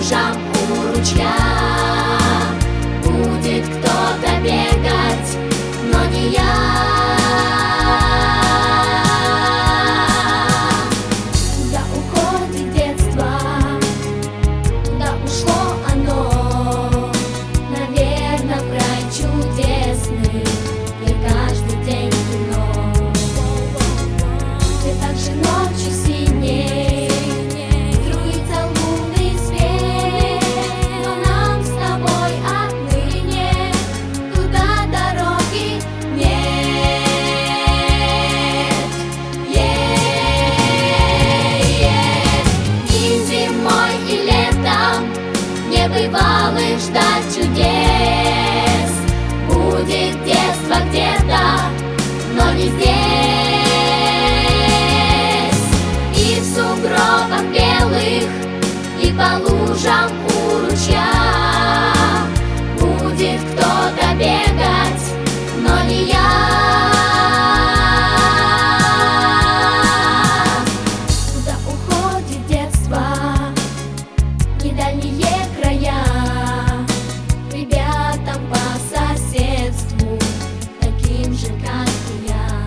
лужам у ручья. Будет кто-то бегать, но не я. Куда уходит детство, куда ушло оно? Наверно, в рай чудесный, где каждый день кино. Где также ночью синей струится лунный свет. Но нам с тобой отныне туда дороги нет. И зимой, и летом небывалых ждать чудес. Будет детство где-то, но не здесь. И в сугробах белых, и по лужам у ручья будет кто-то бегать, но не я. Куда уходит детство, недальние края, ребятам по соседству, таким же, как и я.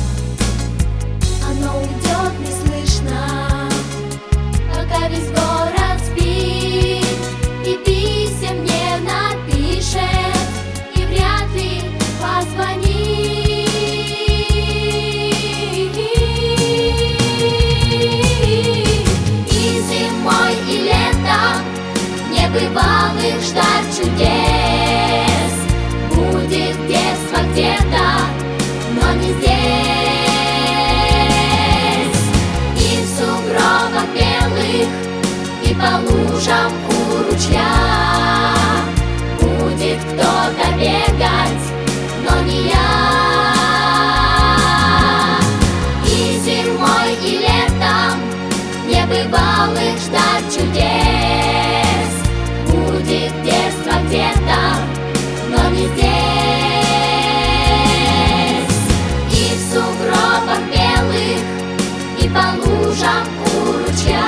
Оно уйдет неслышно, пока весь город спит, и писем не напишет, и вряд ли позвонит. И зимой, и летом небывалых ждать чудес. Будет детство где-то, но не здесь. И в сугробах белых, и по лужам у ручья будет кто-то бегать, но не я. И зимой, и летом небывалых ждать чудес. Будет детство где-то, но не здесь. И в сугробах белых, и по лужам у ручья